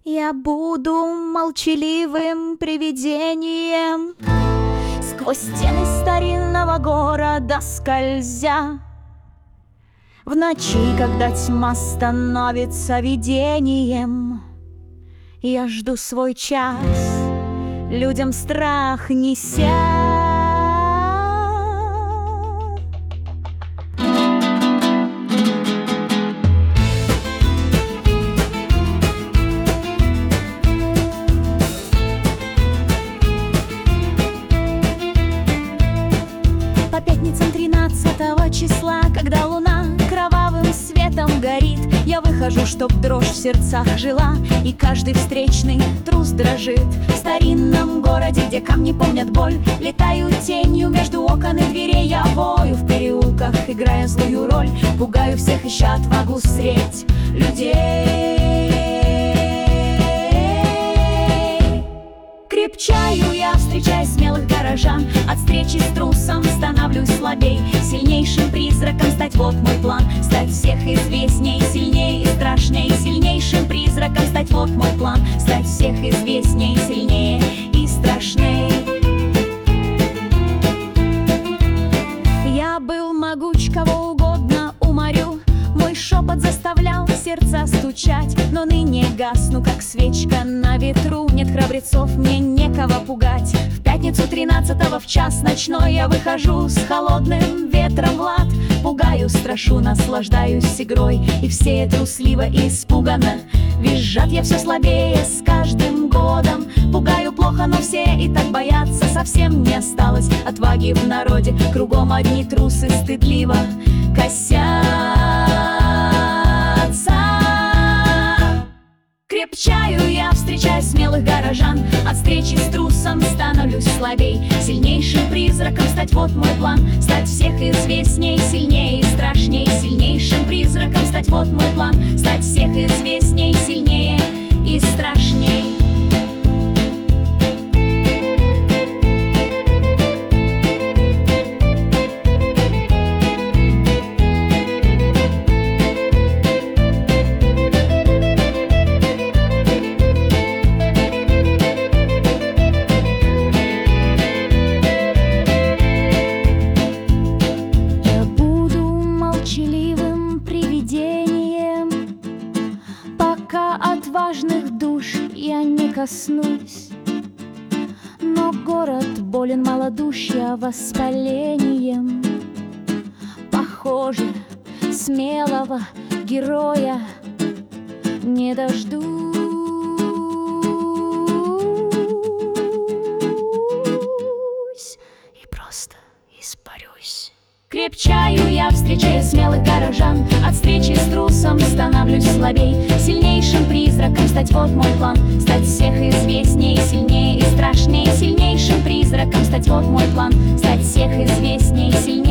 Я буду молчаливым привидением, сквозь стены старинного города скользя. В ночи, когда тьма становится видением, я жду свой час, людям страх неся. По пятницам 13 числа, когда луна кровавым светом горит, я выхожу, чтоб дрожь в сердцах жила, и каждый встречный трус дрожит. В старинном городе, где камни помнят боль, летаю тенью между окон и дверей. Я вою в переулках, играя злую роль, пугаю всех, ища отвагу средь людей. Крепчаю я, встречая смелых горожан, от встречи с трусом становлюсь слабей. Сильнейшим призраком стать — вот мой план. Стать всех известней, сильнее и страшней. Сильнейшим призраком стать — вот мой план. Стать всех известней, сильнее и страшней. Я был могуч, кого угодно уморю, мой шепот заставлял сердца стучать. Но ныне гасну, как свечка на ветру. Нет храбрецов, мне некого пугать. В пятницу 13-го в час ночной я выхожу с холодным ветром в лад. Пугаю, страшу, наслаждаюсь игрой, и все трусливо и испуганно визжат. Я все слабее с каждым годом, пугаю плохо, но все и так боятся. Совсем не осталось отваги в народе, кругом одни трусы стыдливо косятся. Крепчаю я, встречая смелых горожан, от встречи с трусом становлюсь слабей. Сильнейшим призраком стать — вот мой план. Стать всех известней, сильнее и страшней. Сильнейшим призраком стать — вот мой план. Стать всех известней, сильнее и страшней. Пока отважных душ я не коснусь, но город болен малодушья воспалением. Похоже, смелого героя не дождусь и просто испарюсь. Крепчаю я, встречая смелых горожан, от встречи с трусом становлюсь слабей. Сильнейшим призраком стать — вот мой план. Стать всех известней, сильнее и страшней. Сильнейшим призраком стать — вот мой план. Стать всех известней, сильнее